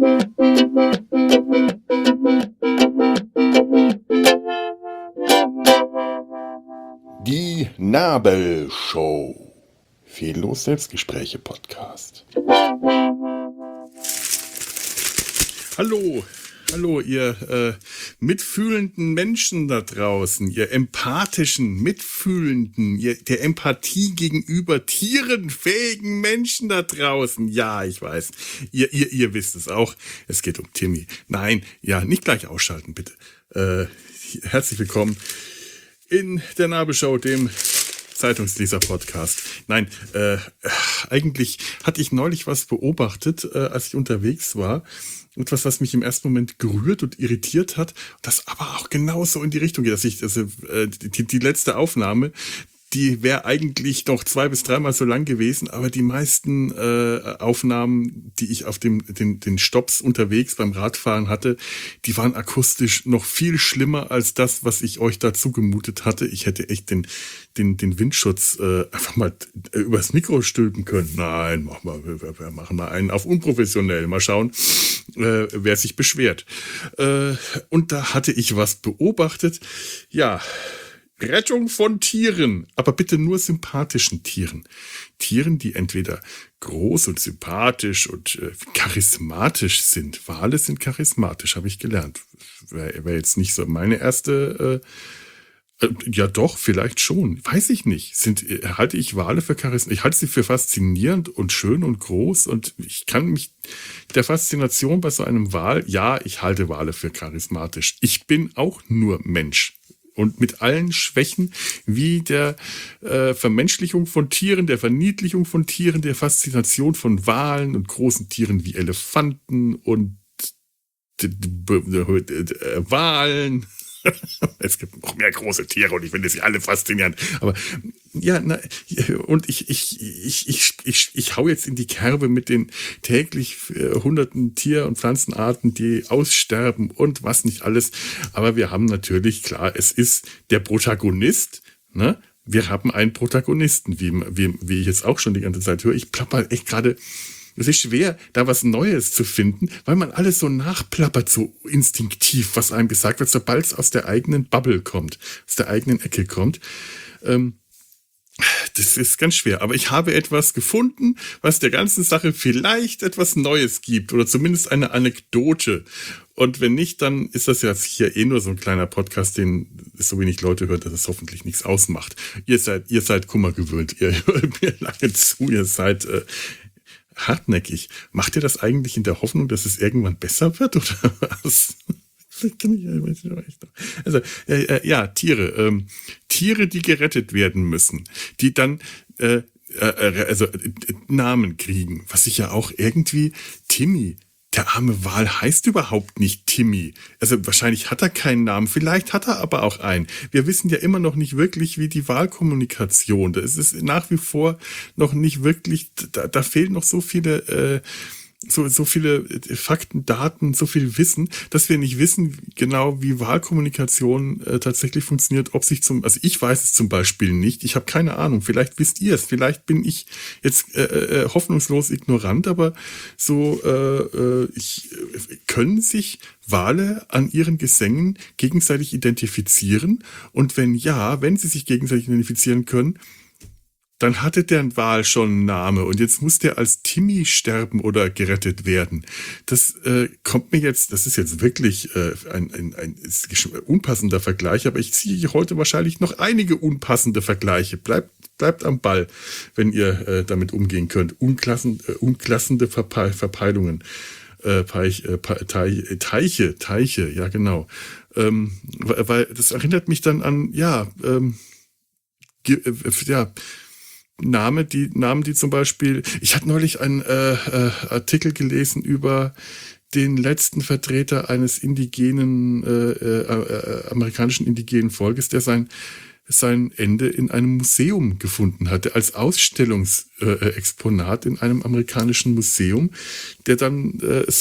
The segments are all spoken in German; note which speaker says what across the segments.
Speaker 1: Die Nabelshow. Fehllos Selbstgespräche Podcast. Hallo, ihr mitfühlenden Menschen da draußen, ihr empathischen, mitfühlenden, der Empathie gegenüber Tieren fähigen Menschen da draußen. Ja, ich weiß, ihr wisst es auch. Es geht um Timmy. Nein, ja, nicht gleich ausschalten, bitte. Herzlich willkommen in der Nabelshow, dem Zeitungsleser-Podcast. Nein, eigentlich hatte ich neulich was beobachtet, als ich unterwegs war. Etwas, was mich im ersten Moment gerührt und irritiert hat, das aber auch genauso in die Richtung geht, dass die letzte Aufnahme, die wäre eigentlich noch 2- bis 3-mal so lang gewesen, aber die meisten Aufnahmen, die ich auf den Stopps unterwegs beim Radfahren hatte, die waren akustisch noch viel schlimmer als das, was ich euch dazu gemutet hatte. Ich hätte echt den Windschutz einfach mal übers Mikro stülpen können. Nein, wir machen mal einen auf unprofessionell. Mal schauen, wer sich beschwert. Und da hatte ich was beobachtet. Ja, Rettung von Tieren, aber bitte nur sympathischen Tieren. Tieren, die entweder groß und sympathisch und charismatisch sind. Wale sind charismatisch, habe ich gelernt. Wäre jetzt nicht so meine erste... ja doch, vielleicht schon. Weiß ich nicht. Halte ich Wale für charismatisch? Ich halte sie für faszinierend und schön und groß und ich kann mich der Faszination bei so einem Wal, ja, ich halte Wale für charismatisch. Ich bin auch nur Mensch. Und mit allen Schwächen wie der Vermenschlichung von Tieren, der Verniedlichung von Tieren, der Faszination von Walen und großen Tieren wie Elefanten und Walen. Es gibt noch mehr große Tiere und ich finde sie alle faszinierend. Aber ja, und ich hau jetzt in die Kerbe mit den täglich hunderten Tier- und Pflanzenarten, die aussterben und was nicht alles. Aber wir haben natürlich, klar, es ist der Protagonist, ne? Wir haben einen Protagonisten, wie ich jetzt auch schon die ganze Zeit höre. Ich plapper echt gerade. Es ist schwer, da was Neues zu finden, weil man alles so nachplappert, so instinktiv, was einem gesagt wird, sobald es aus der eigenen Bubble kommt, aus der eigenen Ecke kommt. Das ist ganz schwer. Aber ich habe etwas gefunden, was der ganzen Sache vielleicht etwas Neues gibt oder zumindest eine Anekdote. Und wenn nicht, dann ist das ja hier nur so ein kleiner Podcast, den so wenig Leute hört, dass es hoffentlich nichts ausmacht. Ihr seid Kummer gewöhnt. Ihr hört mir lange zu. Ihr seid hartnäckig. Macht ihr das eigentlich in der Hoffnung, dass es irgendwann besser wird oder was? Also, Tiere. Tiere, die gerettet werden müssen. Die dann Namen kriegen. Was ich ja auch irgendwie... Timmy. Der arme Wal heißt überhaupt nicht Timmy. Also wahrscheinlich hat er keinen Namen, vielleicht hat er aber auch einen. Wir wissen ja immer noch nicht wirklich, wie die Wahlkommunikation, da ist es nach wie vor noch nicht wirklich, da fehlen noch so viele so viele Fakten, Daten, so viel Wissen, dass wir nicht wissen genau, wie Wahlkommunikation tatsächlich funktioniert, also ich weiß es zum Beispiel nicht, ich habe keine Ahnung, vielleicht wisst ihr es, vielleicht bin ich jetzt hoffnungslos ignorant, aber so können sich Wale an ihren Gesängen gegenseitig identifizieren und wenn sie sich gegenseitig identifizieren können, dann hatte der Wal schon einen Namen und jetzt muss der als Timmy sterben oder gerettet werden. Das kommt mir jetzt, das ist jetzt wirklich ein unpassender Vergleich, aber ich ziehe heute wahrscheinlich noch einige unpassende Vergleiche. Bleibt am Ball, wenn ihr damit umgehen könnt. Unklassende Verpeilungen. Teiche, ja genau. Weil das erinnert mich dann an, Namen, die zum Beispiel, ich hatte neulich einen Artikel gelesen über den letzten Vertreter eines amerikanischen indigenen Volkes, der sein Ende in einem Museum gefunden hatte, als Ausstellungsexponat in einem amerikanischen Museum, der dann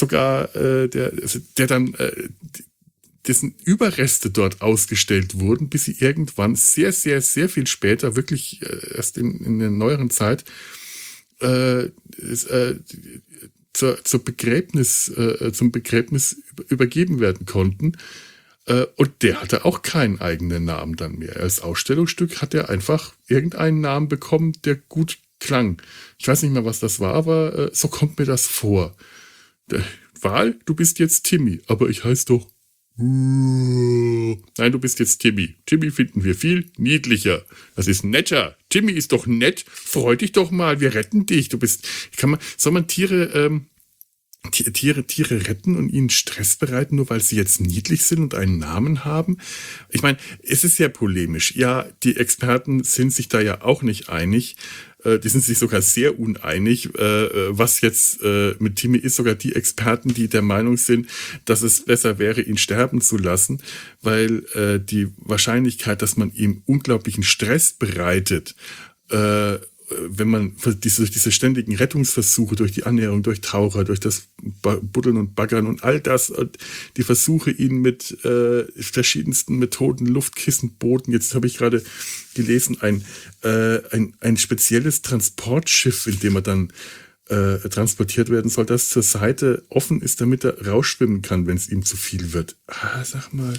Speaker 1: dessen Überreste dort ausgestellt wurden, bis sie irgendwann sehr, sehr, sehr viel später, wirklich erst in der neueren Zeit, zum Begräbnis übergeben werden konnten. Und der hatte auch keinen eigenen Namen dann mehr. Als Ausstellungsstück hat er einfach irgendeinen Namen bekommen, der gut klang. Ich weiß nicht mehr, was das war, aber so kommt mir das vor. Wal, du bist jetzt Timmy, aber ich heiße doch... Nein, du bist jetzt Timmy. Timmy finden wir viel niedlicher. Das ist netter. Timmy ist doch nett. Freu dich doch mal. Wir retten dich. Soll man Tiere retten und ihnen Stress bereiten, nur weil sie jetzt niedlich sind und einen Namen haben? Ich meine, es ist ja polemisch. Ja, die Experten sind sich da ja auch nicht einig. Die sind sich sogar sehr uneinig, was jetzt mit Timmy ist. Sogar die Experten, die der Meinung sind, dass es besser wäre, ihn sterben zu lassen, weil die Wahrscheinlichkeit, dass man ihm unglaublichen Stress bereitet, wenn man diese ständigen Rettungsversuche durch die Annäherung, durch Taucher, durch das Buddeln und Baggern und all das und die Versuche, ihn mit verschiedensten Methoden, Luftkissen, Booten, jetzt habe ich gerade gelesen, ein spezielles Transportschiff, in dem er dann transportiert werden soll, das zur Seite offen ist, damit er rausschwimmen kann, wenn es ihm zu viel wird. Sag mal...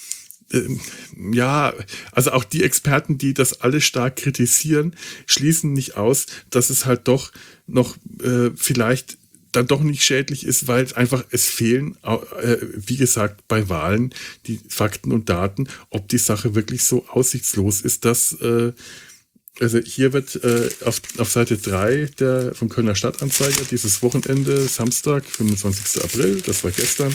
Speaker 1: Ja, also auch die Experten, die das alles stark kritisieren, schließen nicht aus, dass es halt doch noch vielleicht dann doch nicht schädlich ist, weil es fehlen, wie gesagt, bei Wahlen die Fakten und Daten, ob die Sache wirklich so aussichtslos ist, dass also hier wird auf Seite 3 vom Kölner Stadtanzeiger dieses Wochenende, Samstag, 25. April, das war gestern,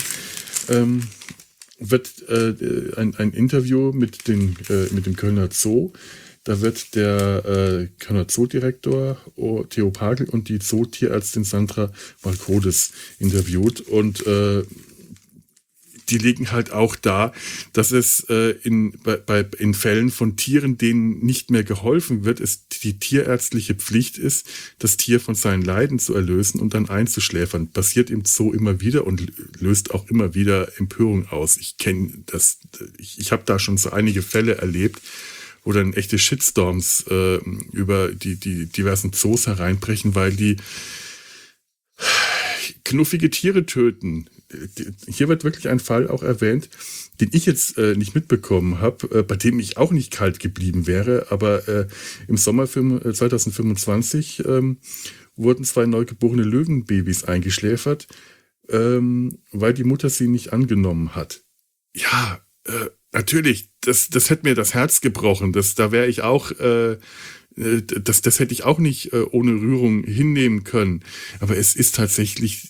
Speaker 1: wird ein Interview mit dem Kölner Zoo. Da wird der Kölner Zoodirektor Theo Pagel und die Zootierärztin Sandra Marcodes interviewt. Und die legen halt auch dar, dass es in Fällen von Tieren, denen nicht mehr geholfen wird, es die tierärztliche Pflicht ist, das Tier von seinen Leiden zu erlösen und dann einzuschläfern. Passiert im Zoo immer wieder und löst auch immer wieder Empörung aus. Ich kenne das, ich habe da schon so einige Fälle erlebt, wo dann echte Shitstorms über die diversen Zoos hereinbrechen, weil die knuffige Tiere töten. Hier wird wirklich ein Fall auch erwähnt, den ich jetzt nicht mitbekommen habe, bei dem ich auch nicht kalt geblieben wäre, aber im Sommer 2025 wurden 2 neugeborene Löwenbabys eingeschläfert, weil die Mutter sie nicht angenommen hat. Ja, natürlich, das hätte mir das Herz gebrochen, da wäre ich auch... Das hätte ich auch nicht ohne Rührung hinnehmen können. Aber es ist tatsächlich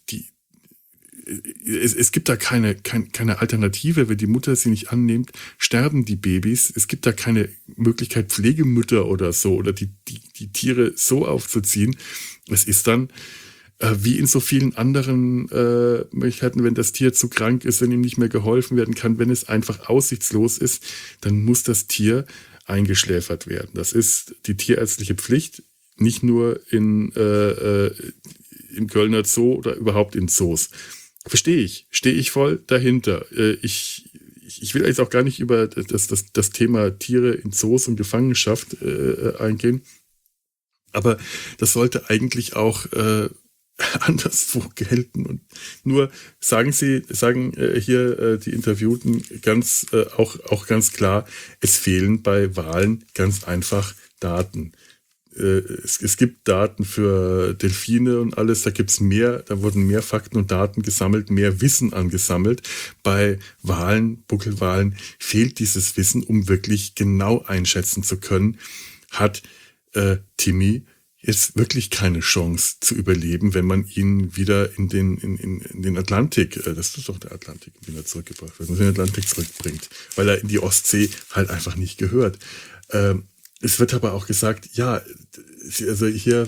Speaker 1: es gibt da keine Alternative. Wenn die Mutter sie nicht annimmt, sterben die Babys. Es gibt da keine Möglichkeit, Pflegemütter oder so, oder die Tiere so aufzuziehen. Es ist dann wie in so vielen anderen Möglichkeiten, wenn das Tier zu krank ist, wenn ihm nicht mehr geholfen werden kann, wenn es einfach aussichtslos ist, dann muss das Tier eingeschläfert werden. Das ist die tierärztliche Pflicht, nicht nur im Kölner Zoo oder überhaupt in Zoos. Stehe ich voll dahinter. Ich will jetzt auch gar nicht über das Thema Tiere in Zoos und Gefangenschaft eingehen, aber das sollte eigentlich auch anderswo gelten. Und nur sagen hier die Interviewten auch ganz klar, es fehlen bei Walen ganz einfach Daten. Es gibt Daten für Delfine und alles, da wurden mehr Fakten und Daten gesammelt, mehr Wissen angesammelt. Bei Walen, Buckelwalen fehlt dieses Wissen, um wirklich genau einschätzen zu können, hat Timmy jetzt wirklich keine Chance zu überleben, wenn man ihn wieder in den Atlantik, das ist doch der Atlantik, den er zurückgebracht wird, in den Atlantik zurückbringt, weil er in die Ostsee halt einfach nicht gehört. Es wird aber auch gesagt, ja, also hier,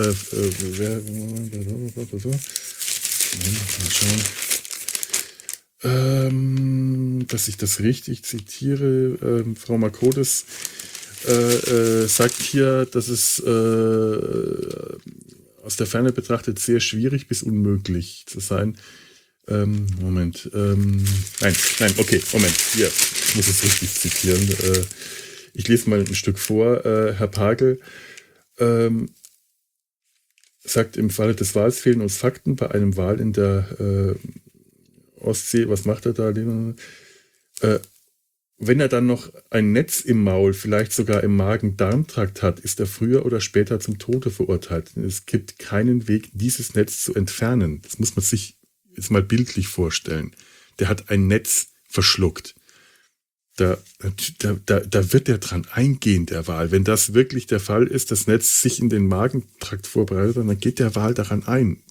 Speaker 1: dass ich das richtig zitiere, Frau Marcodes sagt hier, dass es aus der Ferne betrachtet sehr schwierig bis unmöglich zu sein. Moment. Nein, okay, Moment. Hier, ich muss es richtig zitieren. Ich lese mal ein Stück vor. Herr Pagel sagt im Falle des Wals fehlen uns Fakten bei einem Wal in der Ostsee. Was macht er da? Wenn er dann noch ein Netz im Maul, vielleicht sogar im Magen-Darm-Trakt hat, ist er früher oder später zum Tode verurteilt. Es gibt keinen Weg, dieses Netz zu entfernen. Das muss man sich jetzt mal bildlich vorstellen. Der hat ein Netz verschluckt. Da wird er dran eingehen, der Wal. Wenn das wirklich der Fall ist, das Netz sich in den Magentrakt vorbereitet, dann geht der Wal daran ein.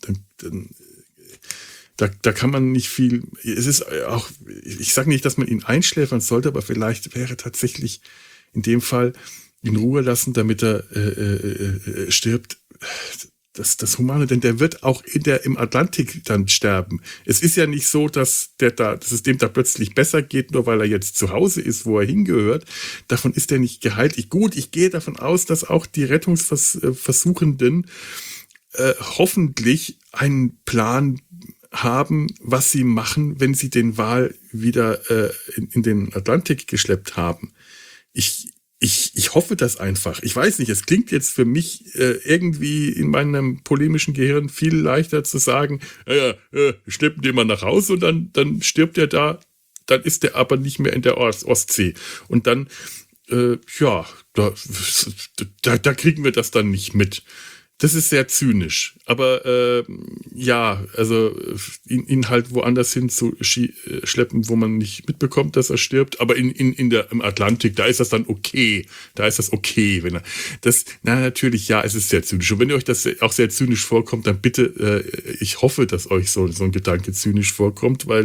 Speaker 1: Da kann man nicht viel, es ist auch, ich sage nicht, dass man ihn einschläfern sollte, aber vielleicht wäre tatsächlich in dem Fall in Ruhe lassen, damit er stirbt. Das Humane, denn der wird auch im Atlantik dann sterben. Es ist ja nicht so, dass es dem da plötzlich besser geht, nur weil er jetzt zu Hause ist, wo er hingehört. Davon ist er nicht geheilt. Ich gehe davon aus, dass auch die Rettungsversuchenden hoffentlich einen Plan haben, was sie machen, wenn sie den Wal wieder in den Atlantik geschleppt haben. Ich hoffe das einfach. Ich weiß nicht, es klingt jetzt für mich irgendwie in meinem polemischen Gehirn viel leichter zu sagen, schleppen den mal nach Hause und dann stirbt er da, dann ist der aber nicht mehr in der Ostsee. Und dann, da kriegen wir das dann nicht mit. Das ist sehr zynisch, aber also ihn halt woanders hin zu schleppen, wo man nicht mitbekommt, dass er stirbt. Aber im Atlantik, da ist das dann okay. Da ist das okay, wenn er natürlich, ja, es ist sehr zynisch. Und wenn euch das auch sehr zynisch vorkommt, dann bitte, ich hoffe, dass euch so ein Gedanke zynisch vorkommt, weil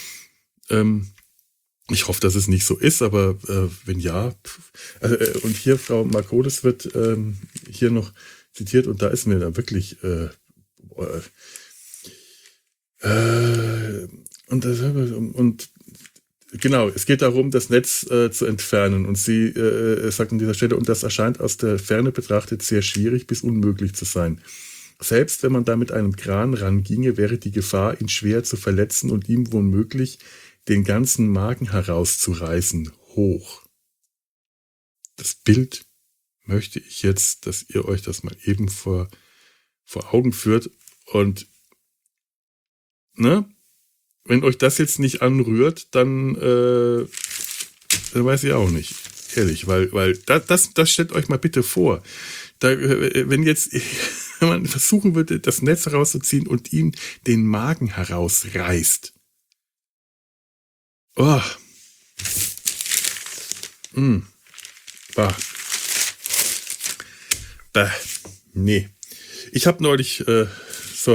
Speaker 1: ich hoffe, dass es nicht so ist, aber wenn ja, und hier, Frau Marcodes wird hier noch zitiert und da ist mir da wirklich und genau, es geht darum, das Netz zu entfernen und sie sagt an dieser Stelle, und das erscheint aus der Ferne betrachtet sehr schwierig bis unmöglich zu sein. Selbst wenn man da mit einem Kran ranginge, wäre die Gefahr, ihn schwer zu verletzen und ihm womöglich den ganzen Magen herauszureißen, hoch. Das Bild möchte ich jetzt, dass ihr euch das mal eben vor Augen führt. Und wenn euch das jetzt nicht anrührt, dann weiß ich auch nicht. Ehrlich, weil das stellt euch mal bitte vor. Wenn man versuchen würde, das Netz herauszuziehen und ihm den Magen herausreißt. Oh. Nee. Ich habe neulich, ich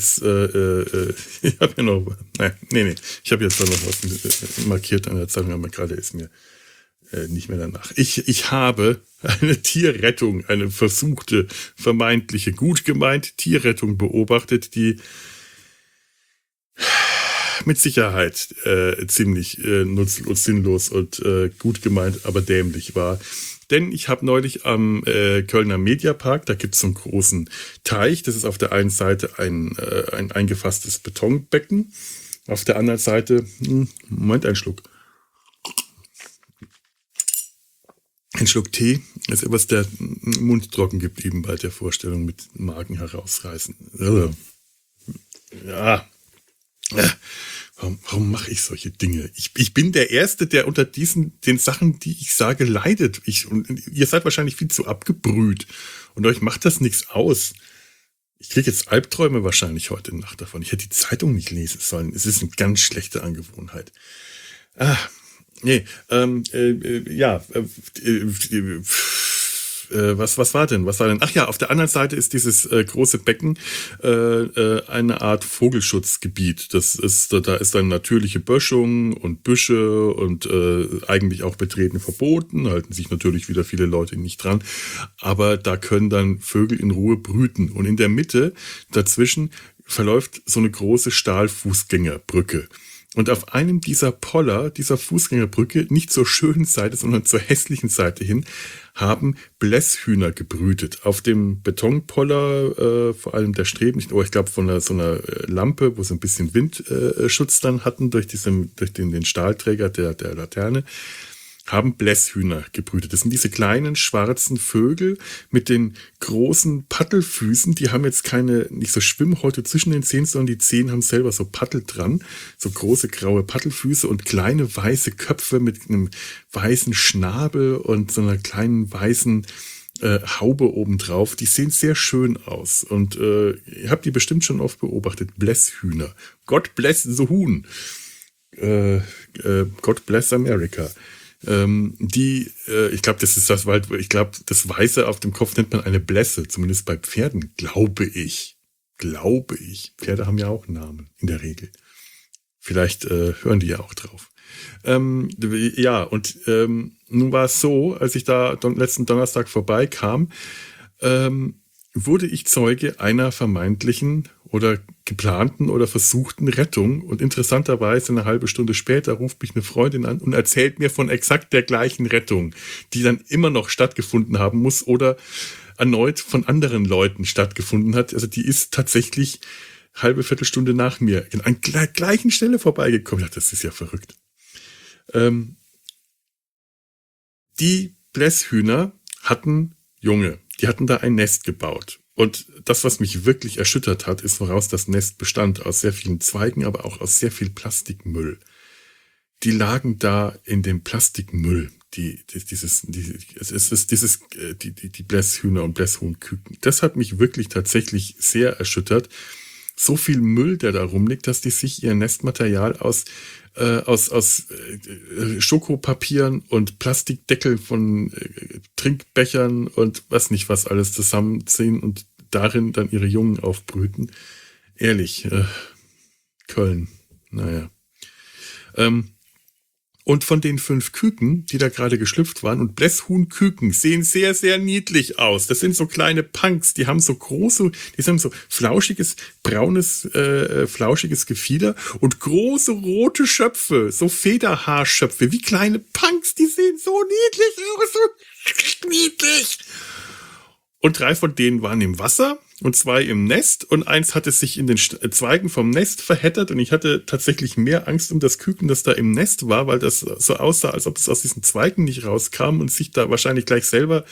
Speaker 1: habe mir noch, ich habe jetzt noch was markiert an der Zeitung, aber gerade ist mir nicht mehr danach. Ich habe eine Tierrettung, eine versuchte, vermeintliche, gut gemeinte Tierrettung beobachtet, die mit Sicherheit ziemlich nutzlos, sinnlos und gut gemeint, aber dämlich war. Denn ich habe neulich am Kölner Mediapark, da gibt es so einen großen Teich, das ist auf der einen Seite ein eingefasstes Betonbecken, auf der anderen Seite, ein Schluck Tee, ist etwas der Mund trocken geblieben bei der Vorstellung mit Magen herausreißen. Ja. Warum mache ich solche Dinge? Ich bin der Erste, der unter den Sachen, die ich sage, leidet. Und ihr seid wahrscheinlich viel zu abgebrüht. Und euch macht das nichts aus. Ich kriege jetzt Albträume wahrscheinlich heute Nacht davon. Ich hätte die Zeitung nicht lesen sollen. Es ist eine ganz schlechte Angewohnheit. Was war denn? Ach ja, auf der anderen Seite ist dieses große Becken eine Art Vogelschutzgebiet. Da ist dann natürliche Böschung und Büsche und eigentlich auch Betreten verboten. Halten sich natürlich wieder viele Leute nicht dran. Aber da können dann Vögel in Ruhe brüten. Und in der Mitte dazwischen verläuft so eine große Stahlfußgängerbrücke. Und auf einem dieser Poller, dieser Fußgängerbrücke, nicht zur schönen Seite, sondern zur hässlichen Seite hin, haben Blässhühner gebrütet. Auf dem Betonpoller, vor allem der Streben, ich glaube von so einer Lampe, wo sie ein bisschen Windschutz dann hatten durch den Stahlträger der Laterne, haben Blässhühner gebrütet. Das sind diese kleinen schwarzen Vögel mit den großen Paddelfüßen. Die haben jetzt nicht so Schwimmhäute zwischen den Zehen, sondern die Zehen haben selber so Paddel dran. So große graue Paddelfüße und kleine weiße Köpfe mit einem weißen Schnabel und so einer kleinen weißen Haube obendrauf. Die sehen sehr schön aus. Und ihr habt die bestimmt schon oft beobachtet. Blässhühner. God bless the Huhn. God bless America. Ich glaube, das ist das, weil ich glaube, das Weiße auf dem Kopf nennt man eine Blässe, zumindest bei Pferden, glaube ich. Pferde haben ja auch Namen, in der Regel. Vielleicht hören die ja auch drauf. Nun war es so, als ich da letzten Donnerstag vorbeikam, wurde ich Zeuge einer vermeintlichen oder geplanten oder versuchten Rettung. Und interessanterweise eine halbe Stunde später ruft mich eine Freundin an und erzählt mir von exakt der gleichen Rettung, die dann immer noch stattgefunden haben muss oder erneut von anderen Leuten stattgefunden hat. Also die ist tatsächlich halbe Viertelstunde nach mir an der gleichen Stelle vorbeigekommen. Ich dachte, das ist ja verrückt. Die Blässhühner hatten Junge. Die hatten da ein Nest gebaut. Und das, was mich wirklich erschüttert hat, ist, woraus das Nest bestand. Aus sehr vielen Zweigen, aber auch aus sehr viel Plastikmüll. Die lagen da in dem Plastikmüll. Die Blässhühner und Blässhuhnküken. Das hat mich wirklich tatsächlich sehr erschüttert. So viel Müll, der da rumliegt, dass die sich ihr Nestmaterial aus Schokopapieren und Plastikdeckel von Trinkbechern und was nicht was alles zusammenziehen und darin dann ihre Jungen aufbrüten. Ehrlich, Köln, naja. Und von den 5 Küken, die da gerade geschlüpft waren, und Blässhuhnküken sehen sehr, sehr niedlich aus. Das sind so kleine Punks, die haben so flauschiges, braunes, flauschiges Gefieder und große rote Schöpfe, so Federhaarschöpfe, wie kleine Punks, die sehen so niedlich aus, so niedlich. Und 3 von denen waren im Wasser und 2 im Nest und 1 hatte sich in den Zweigen vom Nest verheddert und ich hatte tatsächlich mehr Angst um das Küken, das da im Nest war, weil das so aussah, als ob es aus diesen Zweigen nicht rauskam und sich da wahrscheinlich gleich selber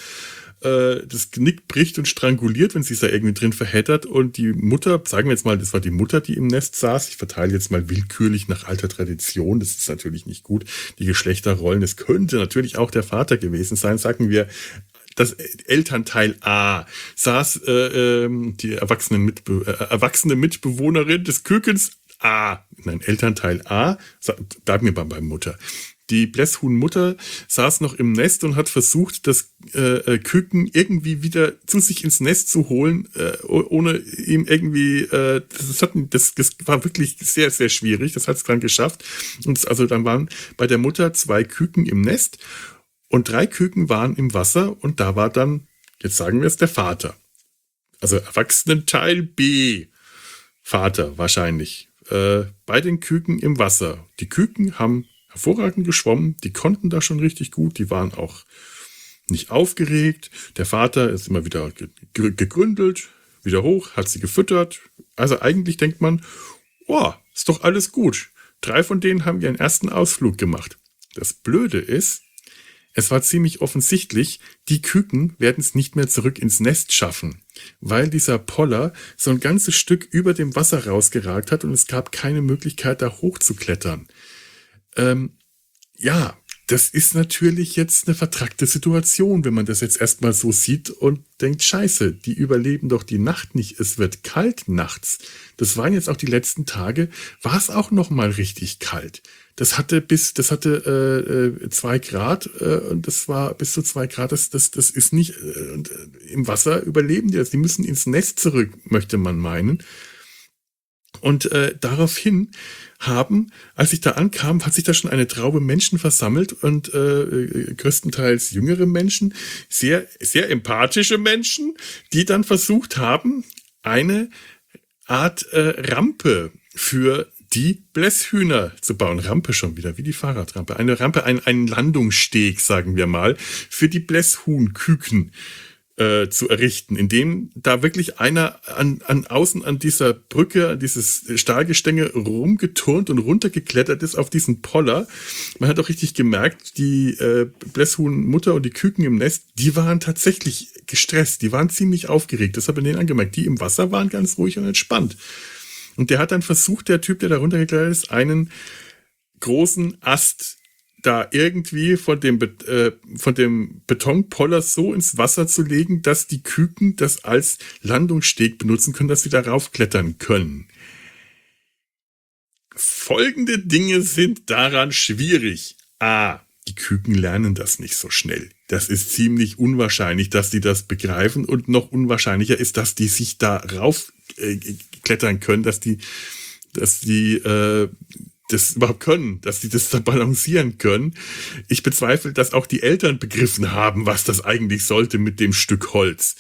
Speaker 1: das Genick bricht und stranguliert, wenn sie sich da irgendwie drin verheddert. Und die Mutter, sagen wir jetzt mal, das war die Mutter, die im Nest saß. Ich verteile jetzt mal willkürlich nach alter Tradition. Das ist natürlich nicht gut. Die Geschlechterrollen, es könnte natürlich auch der Vater gewesen sein, sagen wir. Das Elternteil A saß die erwachsene Mitbewohnerin des Kükens A. Nein, Elternteil A, bleiben wir beim Mutter. Die Blässhuhnmutter saß noch im Nest und hat versucht, das Küken irgendwie wieder zu sich ins Nest zu holen, ohne ihm irgendwie, das war wirklich sehr, sehr schwierig. Das hat es dann geschafft. Und dann waren bei der Mutter 2 Küken im Nest. Und 3 Küken waren im Wasser und da war dann, jetzt sagen wir es, der Vater. Also Erwachsenenteil B. Vater wahrscheinlich. Bei den Küken im Wasser. Die Küken haben hervorragend geschwommen, die konnten da schon richtig gut, die waren auch nicht aufgeregt. Der Vater ist immer wieder gegründelt, wieder hoch, hat sie gefüttert. Also eigentlich denkt man, oh, ist doch alles gut. 3 von denen haben ihren ersten Ausflug gemacht. Das Blöde ist, es war ziemlich offensichtlich, die Küken werden es nicht mehr zurück ins Nest schaffen, weil dieser Poller so ein ganzes Stück über dem Wasser rausgeragt hat und es gab keine Möglichkeit, da hochzuklettern. Das ist natürlich jetzt eine vertrackte Situation, wenn man das jetzt erstmal so sieht und denkt, scheiße, die überleben doch die Nacht nicht, es wird kalt nachts. Das waren jetzt auch die letzten Tage, war es auch noch mal richtig kalt. Das hatte 2 Grad und das war bis zu 2 Grad, das ist nicht, im Wasser überleben die das, die müssen ins Nest zurück, möchte man meinen. Und daraufhin als ich da ankam, hat sich da schon eine Traube Menschen versammelt und größtenteils jüngere Menschen, sehr, sehr empathische Menschen, die dann versucht haben, eine Art Rampe für die Blässhühner zu bauen. Rampe schon wieder, wie die Fahrradrampe. Eine Rampe, ein Landungssteg, sagen wir mal, für die Blässhuhnküken zu errichten, indem da wirklich einer außen an dieser Brücke, an dieses Stahlgestänge rumgeturnt und runtergeklettert ist auf diesen Poller. Man hat auch richtig gemerkt, die Blässhuhnmutter und die Küken im Nest, die waren tatsächlich gestresst, die waren ziemlich aufgeregt. Das hat man denen angemerkt. Die im Wasser waren ganz ruhig und entspannt. Und der hat dann versucht, der Typ, der da runtergeklettert ist, einen großen Ast da irgendwie von dem Betonpoller so ins Wasser zu legen, dass die Küken das als Landungssteg benutzen können, dass sie darauf klettern können. Folgende Dinge sind daran schwierig. A. Die Küken lernen das nicht so schnell. Das ist ziemlich unwahrscheinlich, dass die das begreifen, und noch unwahrscheinlicher ist, dass die sich da rauf klettern können, dass die das überhaupt können, dass die das da balancieren können. Ich bezweifle, dass auch die Eltern begriffen haben, was das eigentlich sollte mit dem Stück Holz.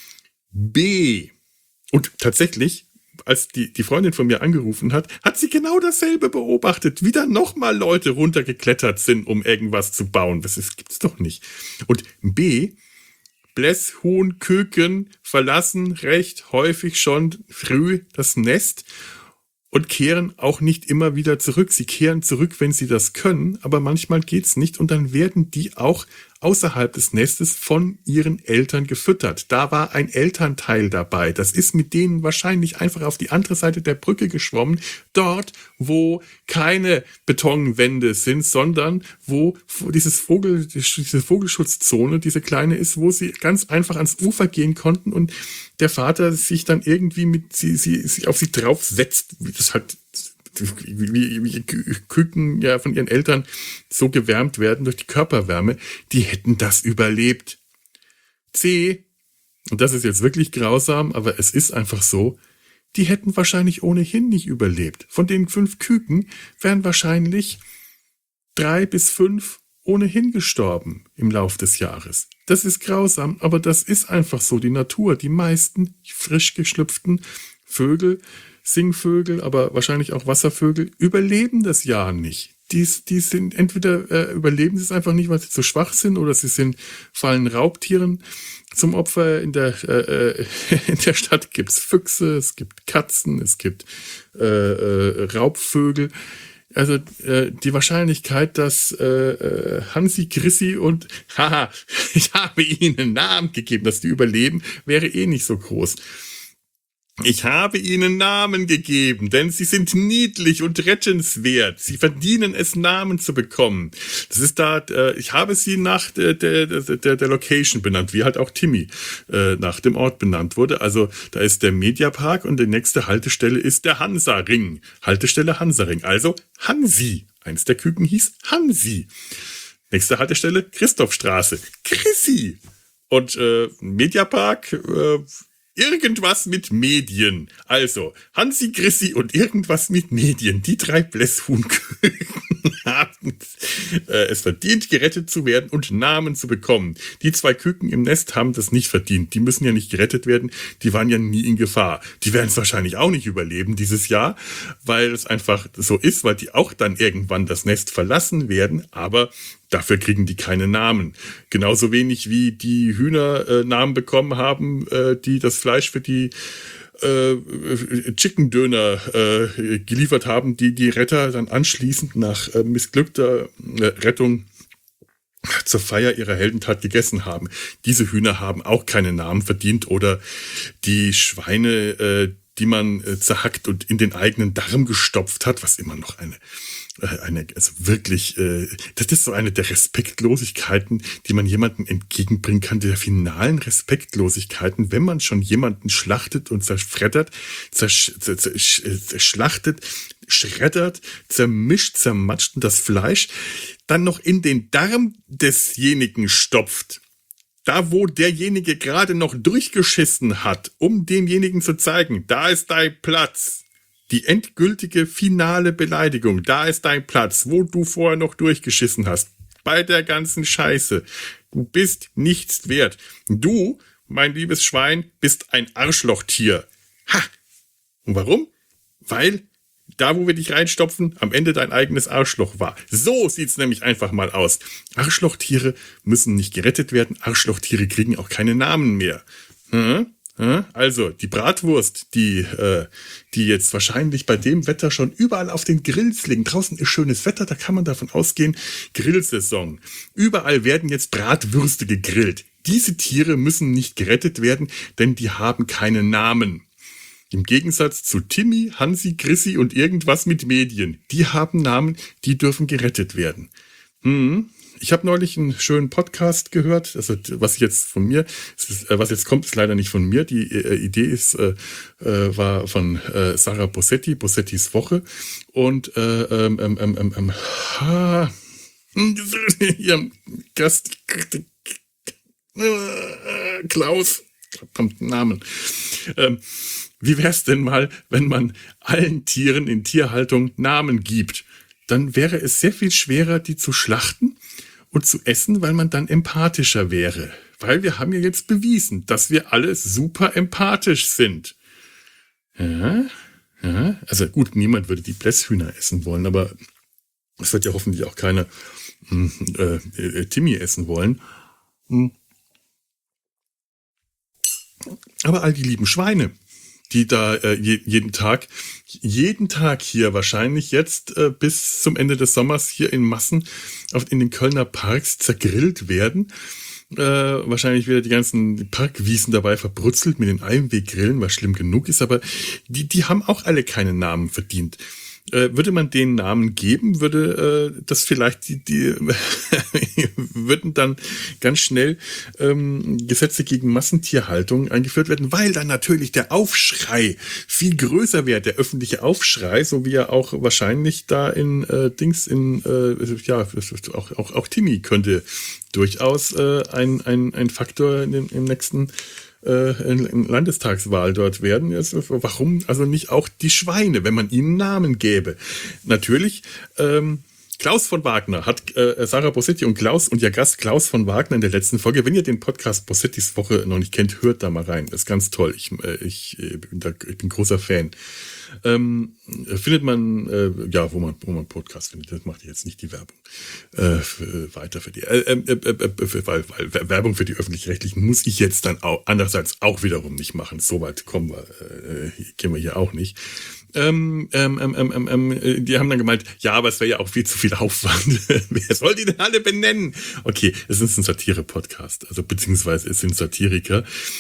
Speaker 1: B. Und tatsächlich, als die Freundin von mir angerufen hat, hat sie genau dasselbe beobachtet. Wieder nochmal Leute runtergeklettert sind, um irgendwas zu bauen. Das gibt's doch nicht. Und B. Blässhuhnküken verlassen recht häufig schon früh das Nest und kehren auch nicht immer wieder zurück. Sie kehren zurück, wenn sie das können, aber manchmal geht's nicht, und dann werden die auch außerhalb des Nestes von ihren Eltern gefüttert. Da war ein Elternteil dabei. Das ist mit denen wahrscheinlich einfach auf die andere Seite der Brücke geschwommen. Dort, wo keine Betonwände sind, sondern wo diese Vogelschutzzone, diese kleine ist, wo sie ganz einfach ans Ufer gehen konnten und der Vater sich dann irgendwie mit sie auf sie draufsetzt, wie das halt wie Küken ja von ihren Eltern so gewärmt werden durch die Körperwärme, die hätten das überlebt. C, und das ist jetzt wirklich grausam, aber es ist einfach so, die hätten wahrscheinlich ohnehin nicht überlebt. Von den 5 Küken wären wahrscheinlich 3 bis 5 ohnehin gestorben im Lauf des Jahres. Das ist grausam, aber das ist einfach so die Natur. Die meisten frisch geschlüpften Vögel, Singvögel, aber wahrscheinlich auch Wasservögel, überleben das Jahr nicht. Die sind entweder überleben sie es einfach nicht, weil sie zu schwach sind, oder sie fallen Raubtieren zum Opfer. In der Stadt gibt's Füchse, es gibt Katzen, es gibt Raubvögel. Also die Wahrscheinlichkeit, dass Hansi, Chrissy und ich habe ihnen einen Namen gegeben, dass die überleben, wäre eh nicht so groß. Ich habe ihnen Namen gegeben, denn sie sind niedlich und rettenswert. Sie verdienen es, Namen zu bekommen. Das ist ich habe sie nach der Location benannt, wie halt auch Timmy nach dem Ort benannt wurde. Also da ist der Mediapark und die nächste Haltestelle ist der Hansa-Ring. Haltestelle Hansa-Ring, also Hansi. Eins der Küken hieß Hansi. Nächste Haltestelle Christophstraße. Chrissy. Und Mediapark, irgendwas mit Medien. Also, Hansi, Chrissy und irgendwas mit Medien. Die 3 Blässhuhnküken haben es verdient, gerettet zu werden und Namen zu bekommen. Die 2 Küken im Nest haben das nicht verdient. Die müssen ja nicht gerettet werden. Die waren ja nie in Gefahr. Die werden es wahrscheinlich auch nicht überleben dieses Jahr, weil es einfach so ist, weil die auch dann irgendwann das Nest verlassen werden. Aber dafür kriegen die keine Namen. Genauso wenig wie die Hühner Namen bekommen haben, die das Fleisch für die Chicken-Döner geliefert haben, die Retter dann anschließend nach missglückter Rettung zur Feier ihrer Heldentat gegessen haben. Diese Hühner haben auch keine Namen verdient, oder die Schweine, die man zerhackt und in den eigenen Darm gestopft hat, was immer noch also wirklich, das ist so eine der Respektlosigkeiten, die man jemandem entgegenbringen kann, der finalen Respektlosigkeiten, wenn man schon jemanden schlachtet und zerschreddert, schreddert, zermischt, zermatscht und das Fleisch dann noch in den Darm desjenigen stopft. Da, wo derjenige gerade noch durchgeschissen hat, um demjenigen zu zeigen, da ist dein Platz. Die endgültige, finale Beleidigung, da ist dein Platz, wo du vorher noch durchgeschissen hast. Bei der ganzen Scheiße. Du bist nichts wert. Du, mein liebes Schwein, bist ein Arschlochtier. Ha! Und warum? Weil da wo wir dich reinstopfen, am Ende dein eigenes Arschloch war. So sieht's nämlich einfach mal aus. Arschlochtiere müssen nicht gerettet werden. Arschlochtiere kriegen auch keine Namen mehr. Also, die Bratwurst, die jetzt wahrscheinlich bei dem Wetter schon überall auf den Grills liegen. Draußen ist schönes Wetter, da kann man davon ausgehen, Grillsaison. Überall werden jetzt Bratwürste gegrillt. Diese Tiere müssen nicht gerettet werden, denn die haben keine Namen. Im Gegensatz zu Timmy, Hansi, Chrissy und irgendwas mit Medien. Die haben Namen, die dürfen gerettet werden. Ich habe neulich einen schönen Podcast gehört, also was jetzt kommt, ist leider nicht von mir. Die Idee war von Sarah Bossetti, Bossettis Woche und ihrem Gast Klaus, kommt ein Namen. Wie wär's denn mal, wenn man allen Tieren in Tierhaltung Namen gibt? Dann wäre es sehr viel schwerer, die zu schlachten und zu essen, weil man dann empathischer wäre. Weil wir haben ja jetzt bewiesen, dass wir alle super empathisch sind. Ja. Also gut, niemand würde die Blässhühner essen wollen, aber es wird ja hoffentlich auch keiner Timmy essen wollen. Aber all die lieben Schweine, die da jeden Tag hier wahrscheinlich jetzt bis zum Ende des Sommers hier in Massen in den Kölner Parks zergrillt werden. Wahrscheinlich wieder die ganzen Parkwiesen dabei verbrutzelt mit den Einweggrillen, was schlimm genug ist, aber die haben auch alle keine Namen verdient. Würde man denen Namen geben, würde das vielleicht die würden dann ganz schnell Gesetze gegen Massentierhaltung eingeführt werden, weil dann natürlich der Aufschrei viel größer wäre, der öffentliche Aufschrei, so wie er auch wahrscheinlich da auch Timmy könnte durchaus ein Faktor im nächsten Landestagswahl dort werden. Warum also nicht auch die Schweine, wenn man ihnen Namen gäbe? Natürlich, Klaus von Wagner hat Sarah Bossetti und ihr Gast Klaus von Wagner in der letzten Folge, wenn ihr den Podcast Bossettis Woche noch nicht kennt, hört da mal rein. Das ist ganz toll. Ich bin großer Fan. Findet man, wo man Podcast findet. Das macht jetzt nicht die Werbung weiter für die. Weil Werbung für die Öffentlich-Rechtlichen muss ich jetzt dann auch andererseits auch wiederum nicht machen. Soweit kennen wir hier auch nicht. Die haben dann gemeint, ja, aber es wäre ja auch viel zu viel Aufwand. Wer soll die denn alle benennen? Okay, es ist ein Satire-Podcast, also beziehungsweise es sind Satiriker.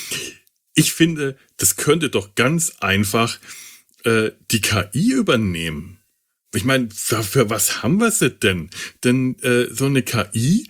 Speaker 1: Ich finde, das könnte doch ganz einfach die KI übernehmen. Ich meine, für was haben wir sie denn? Denn so eine KI,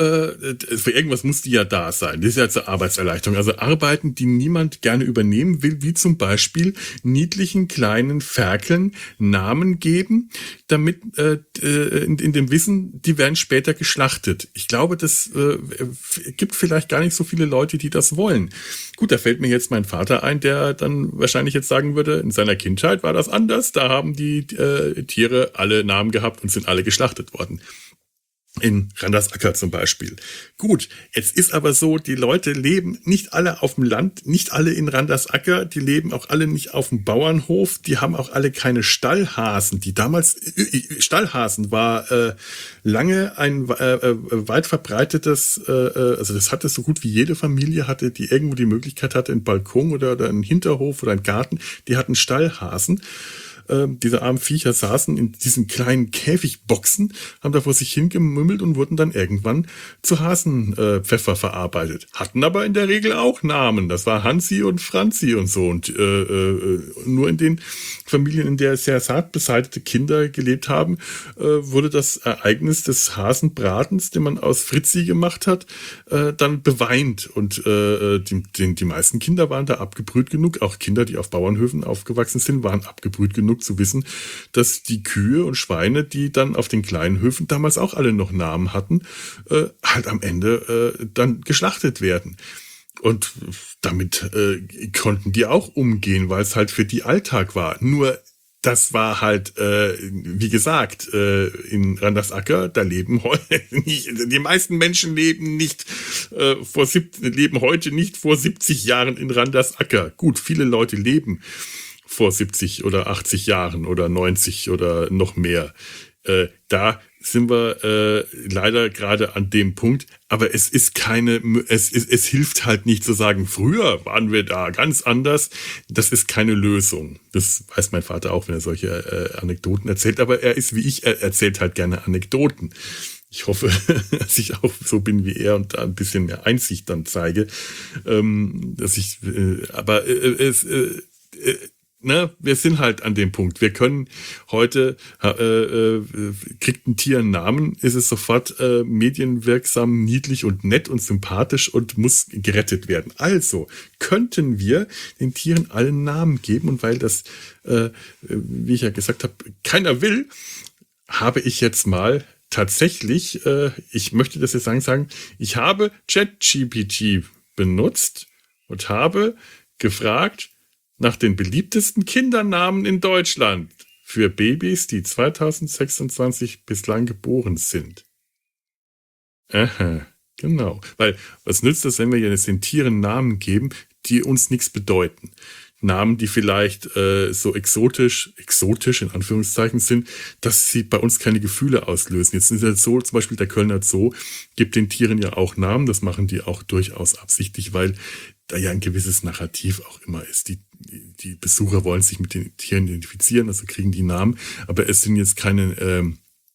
Speaker 1: für irgendwas muss die ja da sein. Das ist ja zur Arbeitserleichterung. Also Arbeiten, die niemand gerne übernehmen will, wie zum Beispiel niedlichen kleinen Ferkeln Namen geben, damit in dem Wissen, die werden später geschlachtet. Ich glaube, das gibt vielleicht gar nicht so viele Leute, die das wollen. Gut, da fällt mir jetzt mein Vater ein, der dann wahrscheinlich jetzt sagen würde, in seiner Kindheit war das anders. Da haben die Tiere alle Namen gehabt und sind alle geschlachtet worden. In Randersacker zum Beispiel. Gut, jetzt ist aber so, die Leute leben nicht alle auf dem Land, nicht alle in Randersacker, die leben auch alle nicht auf dem Bauernhof, die haben auch alle keine Stallhasen. Stallhasen war lange ein weit verbreitetes, also das hatte so gut wie jede Familie, die irgendwo die Möglichkeit hatte, einen Balkon oder einen Hinterhof oder einen Garten, die hatten Stallhasen. Diese armen Viecher saßen in diesen kleinen Käfigboxen, haben da vor sich hingemümmelt und wurden dann irgendwann zu Hasenpfeffer verarbeitet. Hatten aber in der Regel auch Namen. Das war Hansi und Franzi und so. Und nur in den Familien, in der sehr zart beseitete Kinder gelebt haben, wurde das Ereignis des Hasenbratens, den man aus Fritzi gemacht hat, dann beweint. Und die meisten Kinder waren da abgebrüht genug. Auch Kinder, die auf Bauernhöfen aufgewachsen sind, waren abgebrüht genug zu wissen, dass die Kühe und Schweine, die dann auf den kleinen Höfen damals auch alle noch Namen hatten, halt am Ende dann geschlachtet werden. Und damit konnten die auch umgehen, weil es halt für die Alltag war. Nur das war halt, wie gesagt, in Randersacker, da leben heute nicht, die meisten Menschen leben heute nicht vor 70 Jahren in Randersacker. Gut, viele Leute leben vor 70 oder 80 Jahren oder 90 oder noch mehr. Da sind wir leider gerade an dem Punkt, aber es hilft halt nicht zu sagen, früher waren wir da ganz anders. Das ist keine Lösung. Das weiß mein Vater auch, wenn er solche Anekdoten erzählt, aber er ist wie ich, er erzählt halt gerne Anekdoten. Ich hoffe, dass ich auch so bin wie er und da ein bisschen mehr Einsicht dann zeige, wir sind halt an dem Punkt. Wir können heute, kriegt ein Tier einen Namen, ist es sofort medienwirksam, niedlich und nett und sympathisch und muss gerettet werden. Also könnten wir den Tieren allen Namen geben und weil das, wie ich ja gesagt habe, keiner will, habe ich jetzt mal tatsächlich, ich möchte das jetzt sagen, ich habe ChatGPT benutzt und habe gefragt, nach den beliebtesten Kindernamen in Deutschland für Babys, die 2026 bislang geboren sind. Aha, genau. Weil, was nützt das, wenn wir jetzt den Tieren Namen geben, die uns nichts bedeuten? Namen, die vielleicht so exotisch in Anführungszeichen sind, dass sie bei uns keine Gefühle auslösen. Jetzt ist es so, zum Beispiel der Kölner Zoo gibt den Tieren ja auch Namen, das machen die auch durchaus absichtlich, weil da ja ein gewisses Narrativ auch immer ist. Die Besucher wollen sich mit den Tieren identifizieren, also kriegen die Namen, aber es sind jetzt keine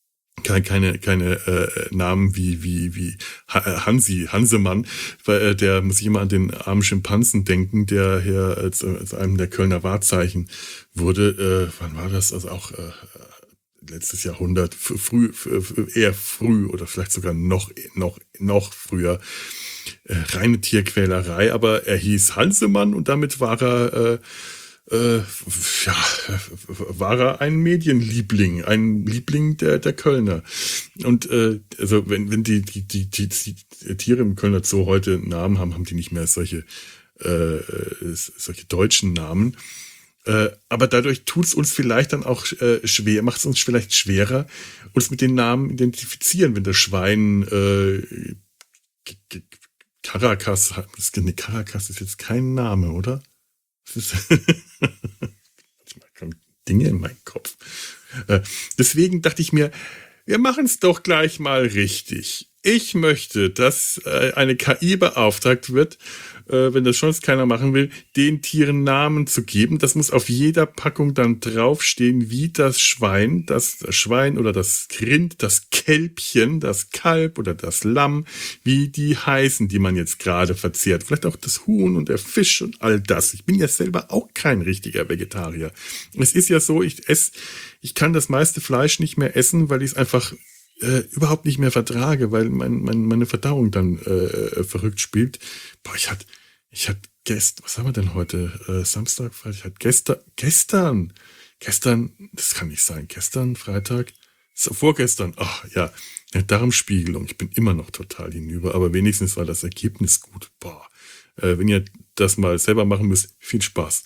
Speaker 1: Namen wie Hansemann, weil der muss ich immer an den armen Schimpansen denken, der hier als einem der Kölner Wahrzeichen wurde. Wann war das? Also auch letztes Jahrhundert, eher früh oder vielleicht sogar noch früher. Reine Tierquälerei, aber er hieß Hansemann und damit war er ein Medienliebling, ein Liebling der Kölner. Und also wenn die Tiere im Kölner Zoo heute einen Namen haben die nicht mehr solche deutschen Namen. Aber dadurch tut es uns vielleicht dann auch macht es uns vielleicht schwerer, uns mit den Namen identifizieren, wenn das Schwein Caracas ist jetzt kein Name, oder? Manchmal kommen Dinge in meinen Kopf. Deswegen dachte ich mir, wir machen es doch gleich mal richtig. Ich möchte, dass eine KI beauftragt wird, wenn das schon keiner machen will, den Tieren Namen zu geben. Das muss auf jeder Packung dann draufstehen, wie das Schwein oder das Rind, das Kälbchen, das Kalb oder das Lamm, wie die heißen, die man jetzt gerade verzehrt. Vielleicht auch das Huhn und der Fisch und all das. Ich bin ja selber auch kein richtiger Vegetarier. Es ist ja so, ich kann das meiste Fleisch nicht mehr essen, weil ich es einfach überhaupt nicht mehr vertrage, weil meine Verdauung dann verrückt spielt. Boah, ich hatte gestern, was haben wir denn heute? Samstag, Freitag, gestern, das kann nicht sein, gestern, Freitag, vorgestern, ach ja, eine Darmspiegelung. Ich bin immer noch total hinüber, aber wenigstens war das Ergebnis gut. Boah, wenn ihr das mal selber machen müsst, viel Spaß.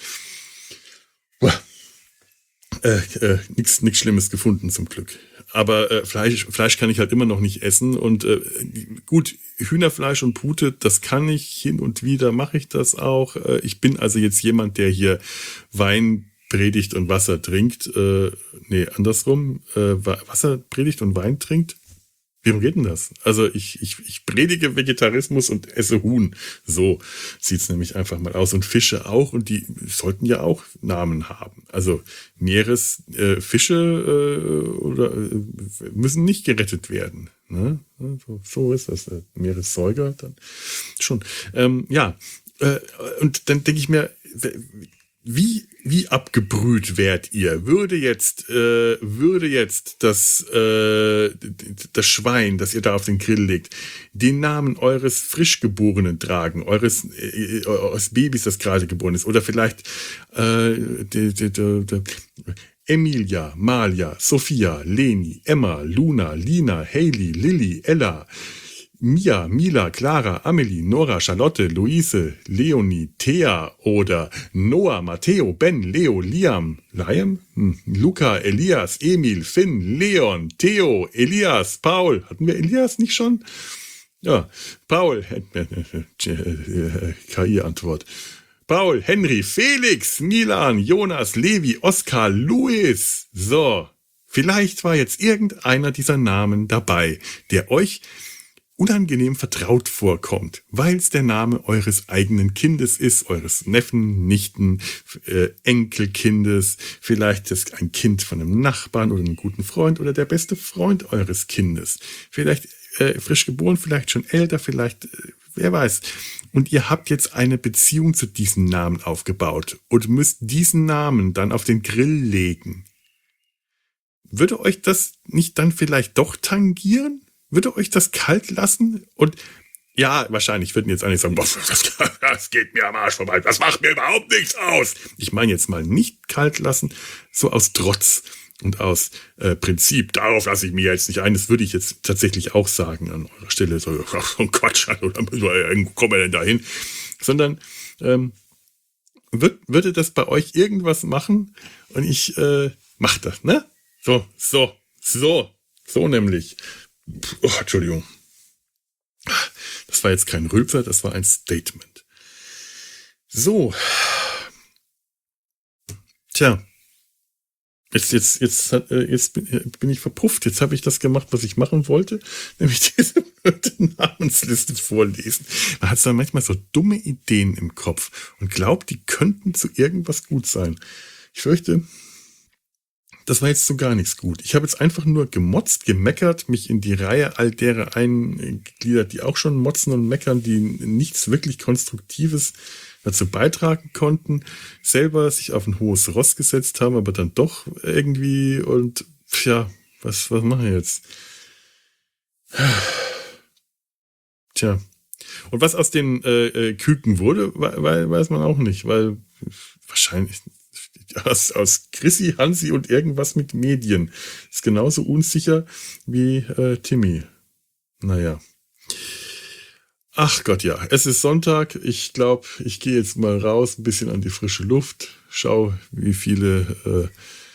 Speaker 1: Nichts Schlimmes gefunden zum Glück. Aber Fleisch kann ich halt immer noch nicht essen und gut, Hühnerfleisch und Pute, das kann ich hin und wieder, mache ich das auch. Ich bin also jetzt jemand, der hier Wein predigt und Wasser trinkt. Andersrum, Wasser predigt und Wein trinkt. Wie geht denn das? Also ich predige Vegetarismus und esse Huhn. So sieht's nämlich einfach mal aus. Und Fische auch. Und die sollten ja auch Namen haben. Also Meeresfische müssen nicht gerettet werden. Ne? So ist das. Meeressäuger dann schon. Und dann denke ich mir, wie abgebrüht wärt ihr? Würde jetzt das Schwein, das ihr da auf den Grill legt, den Namen eures Frischgeborenen tragen, eures Babys, das gerade geboren ist, oder vielleicht Emilia, Malia, Sophia, Leni, Emma, Luna, Lina, Hailey, Lilly, Ella, Mia, Mila, Clara, Amelie, Nora, Charlotte, Luise, Leonie, Thea oder Noah, Matteo, Ben, Leo, Liam, Luca, Elias, Emil, Finn, Leon, Theo, Elias, Paul. Hatten wir Elias nicht schon? Ja, Paul, KI-Antwort. Paul, Henry, Felix, Milan, Jonas, Levi, Oskar, Luis. So, vielleicht war jetzt irgendeiner dieser Namen dabei, der euch unangenehm vertraut vorkommt, weil es der Name eures eigenen Kindes ist, eures Neffen, Nichten, Enkelkindes, vielleicht ist ein Kind von einem Nachbarn oder einem guten Freund oder der beste Freund eures Kindes. Vielleicht frisch geboren, vielleicht schon älter, vielleicht, wer weiß. Und ihr habt jetzt eine Beziehung zu diesem Namen aufgebaut und müsst diesen Namen dann auf den Grill legen. Würde euch das nicht dann vielleicht doch tangieren? Würde euch das kalt lassen? Und ja, wahrscheinlich würden jetzt einige sagen, das geht mir am Arsch vorbei, das macht mir überhaupt nichts aus. Ich meine jetzt mal nicht kalt lassen, so aus Trotz und aus Prinzip. Darauf lasse ich mich jetzt nicht ein. Das würde ich jetzt tatsächlich auch sagen an eurer Stelle. So ein Quatsch, oder kommen wir denn da hin? Sondern würde das bei euch irgendwas machen? Und ich mache das, ne? So nämlich. Oh, Entschuldigung. Das war jetzt kein Rülpser, das war ein Statement. So. Tja. Jetzt bin ich verpufft. Jetzt habe ich das gemacht, was ich machen wollte, nämlich diese Namensliste vorlesen. Man hat dann manchmal so dumme Ideen im Kopf und glaubt, die könnten zu irgendwas gut sein. Ich fürchte, das war jetzt so gar nichts gut. Ich habe jetzt einfach nur gemotzt, gemeckert, mich in die Reihe all derer eingegliedert, die auch schon motzen und meckern, die nichts wirklich Konstruktives dazu beitragen konnten, selber sich auf ein hohes Ross gesetzt haben, aber dann doch irgendwie und ja, was machen wir jetzt? Tja. Und was aus den Küken wurde, weiß man auch nicht, weil wahrscheinlich aus Chrissy, Hansi und irgendwas mit Medien. Ist genauso unsicher wie Timmy. Naja. Ach Gott, ja. Es ist Sonntag. Ich glaube, ich gehe jetzt mal raus, ein bisschen an die frische Luft. Schau, wie viele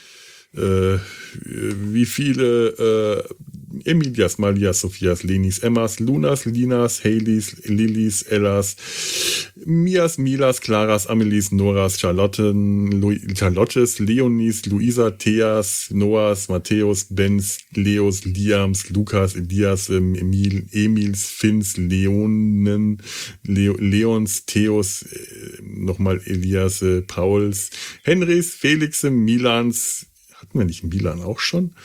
Speaker 1: Emilias, Malias, Sophias, Lenis, Emmas, Lunas, Linas, Haleys, Lillys, Ellas, Mias, Milas, Claras, Amelies, Noras, Charlottes, Leonis, Luisa, Theas, Noahs, Matthäus, Bens, Leos, Liams, Lukas, Elias, Emils, Finns, Leonen, Leons, Theos, nochmal Elias, Pauls, Henrys, Felix, Milans, hatten wir nicht Milan auch schon?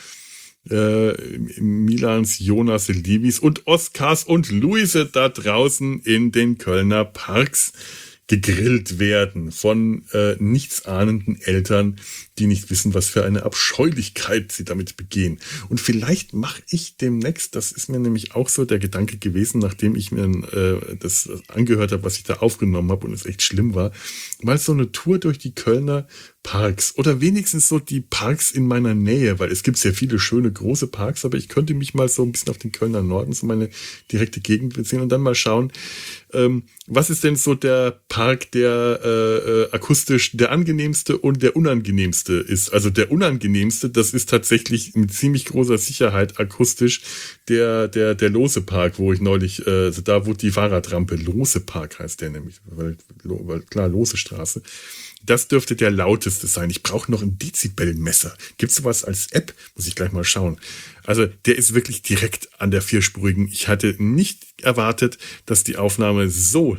Speaker 1: Milans, Jonas, Levis und Oskars und Luise da draußen in den Kölner Parks gegrillt werden von nichtsahnenden Eltern, die nicht wissen, was für eine Abscheulichkeit sie damit begehen. Und vielleicht mache ich demnächst, das ist mir nämlich auch so der Gedanke gewesen, nachdem ich mir das angehört habe, was ich da aufgenommen habe und es echt schlimm war, mal so eine Tour durch die Kölner Parks oder wenigstens so die Parks in meiner Nähe, weil es gibt sehr viele schöne große Parks, aber ich könnte mich mal so ein bisschen auf den Kölner Norden, so meine direkte Gegend beziehen und dann mal schauen, was ist denn so der Park, der akustisch der angenehmste und der unangenehmste ist. Also der unangenehmste, das ist tatsächlich mit ziemlich großer Sicherheit akustisch der Lose Park, wo ich neulich, also da wo die Fahrradrampe, Lose Park heißt der nämlich, weil klar, Lose Straße. Das dürfte der lauteste sein. Ich brauche noch ein Dezibelmesser. Gibt's sowas als App? Muss ich gleich mal schauen. Also der ist wirklich direkt an der vierspurigen. Ich hatte nicht erwartet, dass die Aufnahme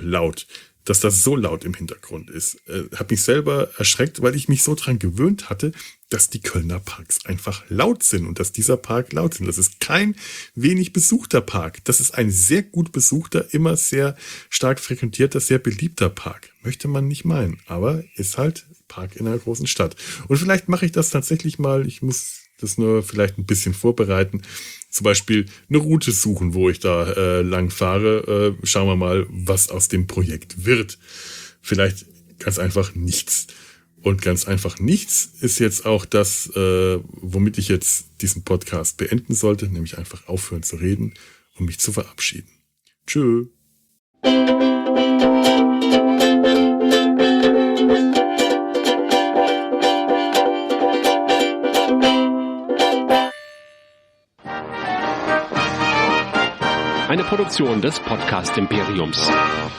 Speaker 1: dass das so laut im Hintergrund ist. Habe mich selber erschreckt, weil ich mich so dran gewöhnt hatte, dass die Kölner Parks einfach laut sind und dass dieser Park laut sind. Das ist kein wenig besuchter Park. Das ist ein sehr gut besuchter, immer sehr stark frequentierter, sehr beliebter Park. Möchte man nicht meinen, aber ist halt Park in einer großen Stadt. Und vielleicht mache ich das tatsächlich mal. Ich muss das nur vielleicht ein bisschen vorbereiten. Zum Beispiel eine Route suchen, wo ich da lang fahre. Schauen wir mal, was aus dem Projekt wird. Vielleicht ganz einfach nichts. Und ganz einfach nichts ist jetzt auch das, womit ich jetzt diesen Podcast beenden sollte, nämlich einfach aufhören zu reden und mich zu verabschieden. Tschö.
Speaker 2: Eine Produktion des Podcast Imperiums.